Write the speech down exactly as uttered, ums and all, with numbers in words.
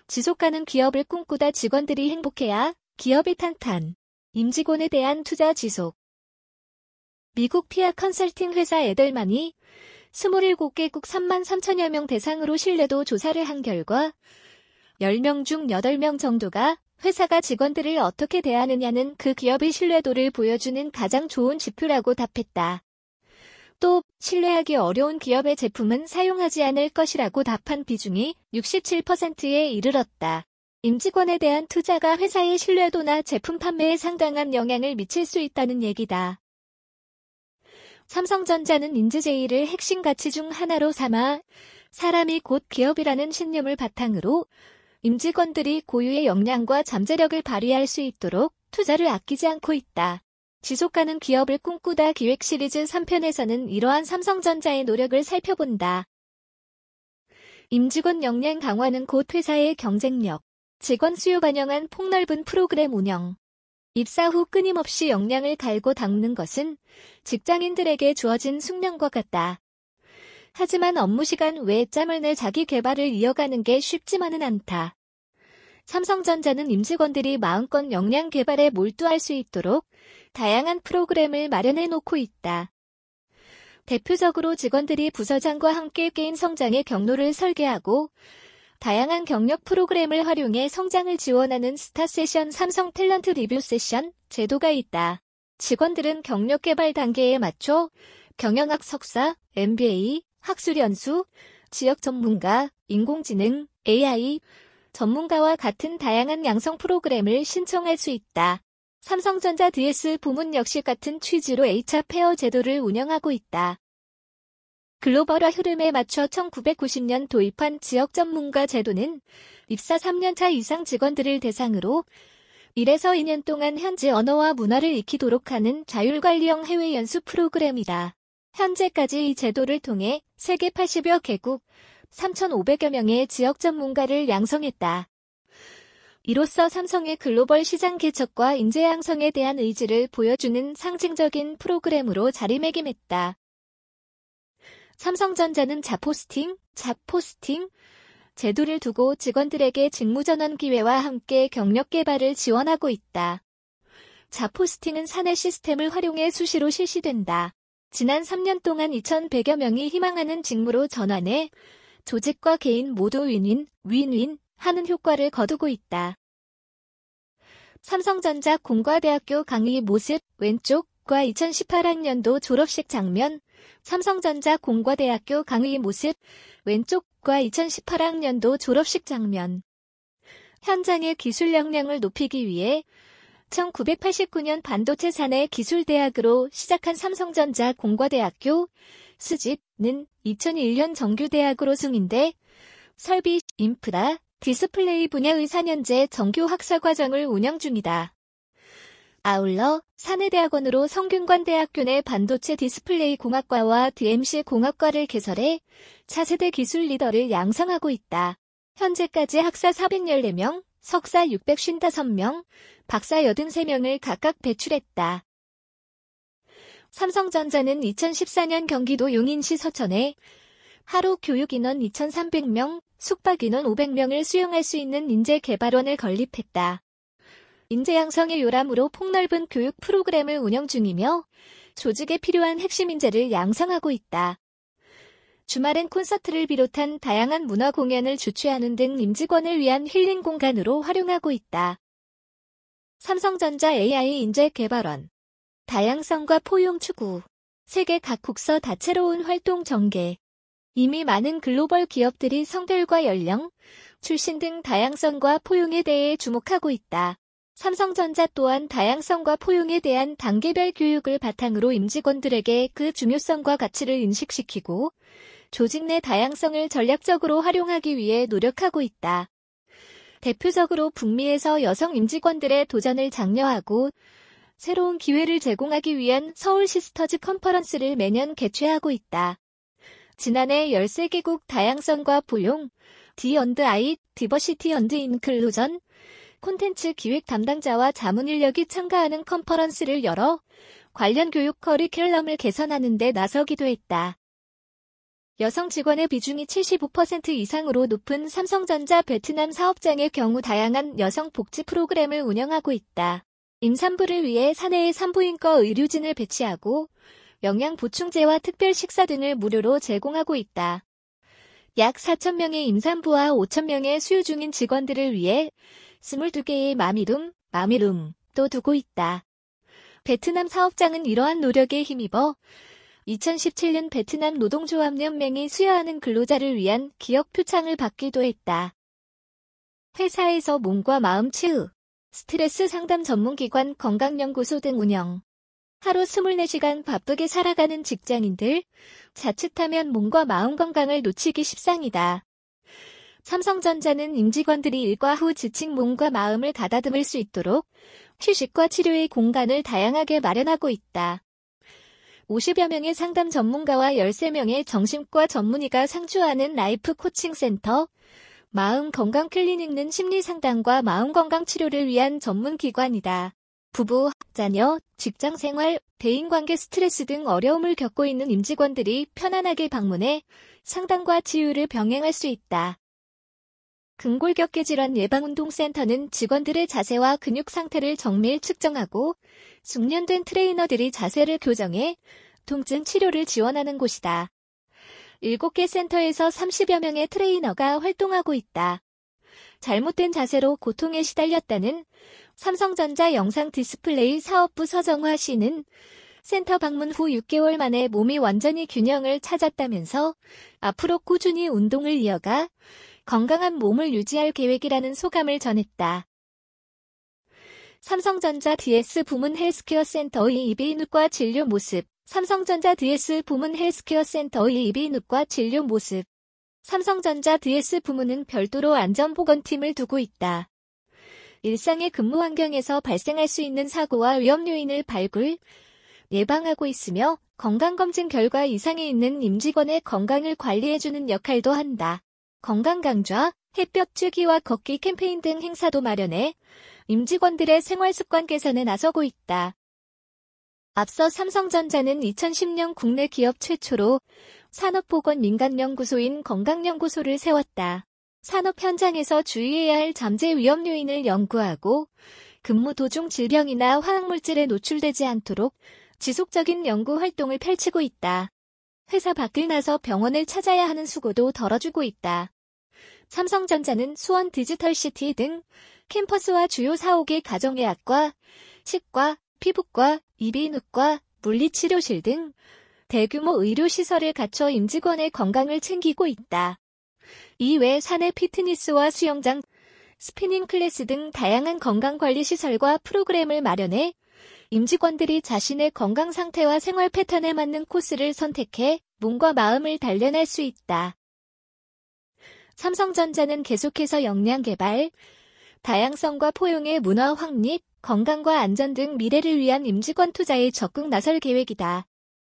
지속가능 기업을 꿈꾸다 직원들이 행복해야 기업이 탄탄. 임직원에 대한 투자 지속. 미국 피아 컨설팅 회사 에델만이 이십칠 개국 삼만 삼천여 명 대상으로 신뢰도 조사를 한 결과 열 명 중 여덟 명 정도가 회사가 직원들을 어떻게 대하느냐는 그 기업의 신뢰도를 보여주는 가장 좋은 지표라고 답했다. 또 신뢰하기 어려운 기업의 제품은 사용하지 않을 것이라고 답한 비중이 육십칠 퍼센트에 이르렀다. 임직원에 대한 투자가 회사의 신뢰도나 제품 판매에 상당한 영향을 미칠 수 있다는 얘기다. 삼성전자는 인지제의를 핵심 가치 중 하나로 삼아 사람이 곧 기업이라는 신념을 바탕으로 임직원들이 고유의 역량과 잠재력을 발휘할 수 있도록 투자를 아끼지 않고 있다. 지속가능 기업을 꿈꾸다 기획 시리즈 삼 편에서는 이러한 삼성전자의 노력을 살펴본다. 임직원 역량 강화는 곧 회사의 경쟁력, 직원 수요 반영한 폭넓은 프로그램 운영. 입사 후 끊임없이 역량을 갈고 닦는 것은 직장인들에게 주어진 숙명과 같다. 하지만 업무 시간 외에 짬을 내 자기 개발을 이어가는 게 쉽지만은 않다. 삼성전자는 임직원들이 마음껏 역량 개발에 몰두할 수 있도록 다양한 프로그램을 마련해 놓고 있다. 대표적으로 직원들이 부서장과 함께 개인 성장의 경로를 설계하고 다양한 경력 프로그램을 활용해 성장을 지원하는 스타세션 삼성 탤런트 리뷰 세션 제도가 있다. 직원들은 경력 개발 단계에 맞춰 경영학 석사, 엠비에이, 학술연수, 지역 전문가, 인공지능, 에이아이, 전문가와 같은 다양한 양성 프로그램을 신청할 수 있다. 삼성전자 디에스 부문 역시 같은 취지로 에이치알 페어 제도를 운영하고 있다. 글로벌화 흐름에 맞춰 천구백구십 년 도입한 지역 전문가 제도는 입사 삼 년 차 이상 직원들을 대상으로 일에서 이 년 동안 현지 언어와 문화를 익히도록 하는 자율관리형 해외 연수 프로그램이다. 현재까지 이 제도를 통해 세계 팔십여 개국 삼천오백여 명의 지역 전문가를 양성했다. 이로써 삼성의 글로벌 시장 개척과 인재 양성에 대한 의지를 보여주는 상징적인 프로그램으로 자리매김했다. 삼성전자는 자포스팅, 잡포스팅 제도를 두고 직원들에게 직무전환 기회와 함께 경력 개발을 지원하고 있다. 자포스팅은 사내 시스템을 활용해 수시로 실시된다. 지난 삼 년 동안 이천백여 명이 희망하는 직무로 전환해 조직과 개인 모두 윈윈, 윈윈 하는 효과를 거두고 있다. 삼성전자 공과대학교 강의 모습 왼쪽과 이천십팔 학년도 졸업식 장면 삼성전자 공과대학교 강의 모습 왼쪽과 이천십팔 학년도 졸업식 장면 현장의 기술 역량을 높이기 위해 천구백팔십구 년 반도체 사내 기술대학으로 시작한 삼성전자 공과대학교 스집는 이천일 년 정규대학으로 승인돼 설비, 인프라, 디스플레이 분야의 사 년제 정규 학사과정을 운영 중이다. 아울러 사내대학원으로 성균관대학교 내 반도체 디스플레이 공학과와 디엠씨 공학과를 개설해 차세대 기술 리더를 양성하고 있다. 현재까지 학사 사백십사 명, 석사 육백오십오 명, 박사 팔십삼 명을 각각 배출했다. 삼성전자는 이천십사 년 경기도 용인시 서천에 하루 교육인원 이천삼백 명, 숙박인원 오백 명을 수용할 수 있는 인재개발원을 건립했다. 인재 양성의 요람으로 폭넓은 교육 프로그램을 운영 중이며 조직에 필요한 핵심 인재를 양성하고 있다. 주말엔 콘서트를 비롯한 다양한 문화 공연을 주최하는 등 임직원을 위한 힐링 공간으로 활용하고 있다. 삼성전자 에이아이 인재개발원 다양성과 포용 추구 세계 각국서 다채로운 활동 전개 이미 많은 글로벌 기업들이 성별과 연령, 출신 등 다양성과 포용에 대해 주목하고 있다. 삼성전자 또한 다양성과 포용에 대한 단계별 교육을 바탕으로 임직원들에게 그 중요성과 가치를 인식시키고 조직 내 다양성을 전략적으로 활용하기 위해 노력하고 있다. 대표적으로 북미에서 여성 임직원들의 도전을 장려하고 새로운 기회를 제공하기 위한 서울 시스터즈 컨퍼런스를 매년 개최하고 있다. 지난해 열세 개국 다양성과 포용, 디 언드 아이, 디버시티 언드 인클루전, 콘텐츠 기획 담당자와 자문 인력이 참가하는 컨퍼런스를 열어 관련 교육 커리큘럼을 개선하는 데 나서기도 했다. 여성 직원의 비중이 칠십오 퍼센트 이상으로 높은 삼성전자 베트남 사업장의 경우 다양한 여성 복지 프로그램을 운영하고 있다. 임산부를 위해 사내에 산부인과 의료진을 배치하고 영양 보충제와 특별 식사 등을 무료로 제공하고 있다. 약 사천 명의 임산부와 오천 명의 수유 중인 직원들을 위해 스물두 개의 마미룸, 마미룸도 두고 있다. 베트남 사업장은 이러한 노력에 힘입어 이천십칠 년 베트남 노동조합연맹이 수여하는 근로자를 위한 기업 표창을 받기도 했다. 회사에서 몸과 마음 치유, 스트레스 상담 전문기관 건강연구소 등 운영. 하루 스물네 시간 바쁘게 살아가는 직장인들, 자칫하면 몸과 마음 건강을 놓치기 십상이다. 삼성전자는 임직원들이 일과 후 지친 몸과 마음을 가다듬을 수 있도록 휴식과 치료의 공간을 다양하게 마련하고 있다. 오십여 명의 상담 전문가와 열세 명의 정신과 전문의가 상주하는 라이프 코칭 센터, 마음 건강 클리닉은 심리 상담과 마음 건강 치료를 위한 전문 기관이다. 부부, 자녀, 직장 생활, 대인관계 스트레스 등 어려움을 겪고 있는 임직원들이 편안하게 방문해 상담과 치유를 병행할 수 있다. 근골격계 질환 예방운동센터는 직원들의 자세와 근육 상태를 정밀 측정하고 숙련된 트레이너들이 자세를 교정해 통증 치료를 지원하는 곳이다. 일곱 개 센터에서 삼십여 명의 트레이너가 활동하고 있다. 잘못된 자세로 고통에 시달렸다는 삼성전자 영상 디스플레이 사업부 서정화 씨는 센터 방문 후 육 개월 만에 몸이 완전히 균형을 찾았다면서 앞으로 꾸준히 운동을 이어가 건강한 몸을 유지할 계획이라는 소감을 전했다. 삼성전자 디에스 부문 헬스케어 센터의 이비인후과 진료 모습. 삼성전자 디에스 부문 헬스케어 센터의 이비인후과 진료 모습. 삼성전자 디에스 부문은 별도로 안전보건팀을 두고 있다. 일상의 근무 환경에서 발생할 수 있는 사고와 위험 요인을 발굴, 예방하고 있으며 건강검진 결과 이상이 있는 임직원의 건강을 관리해주는 역할도 한다. 건강 강좌, 햇볕 쬐기와 걷기 캠페인 등 행사도 마련해 임직원들의 생활습관 개선에 나서고 있다. 앞서 삼성전자는 이천십 년 국내 기업 최초로 산업보건민간연구소인 건강연구소를 세웠다. 산업 현장에서 주의해야 할 잠재 위험 요인을 연구하고 근무 도중 질병이나 화학물질에 노출되지 않도록 지속적인 연구 활동을 펼치고 있다. 회사 밖을 나서 병원을 찾아야 하는 수고도 덜어주고 있다. 삼성전자는 수원 디지털시티 등 캠퍼스와 주요 사오 개 가정의학과, 치과, 피부과, 이비인후과, 물리치료실 등 대규모 의료시설을 갖춰 임직원의 건강을 챙기고 있다. 이외 사내 피트니스와 수영장, 스피닝 클래스 등 다양한 건강관리시설과 프로그램을 마련해 임직원들이 자신의 건강 상태와 생활 패턴에 맞는 코스를 선택해 몸과 마음을 단련할 수 있다. 삼성전자는 계속해서 역량 개발, 다양성과 포용의 문화 확립, 건강과 안전 등 미래를 위한 임직원 투자에 적극 나설 계획이다.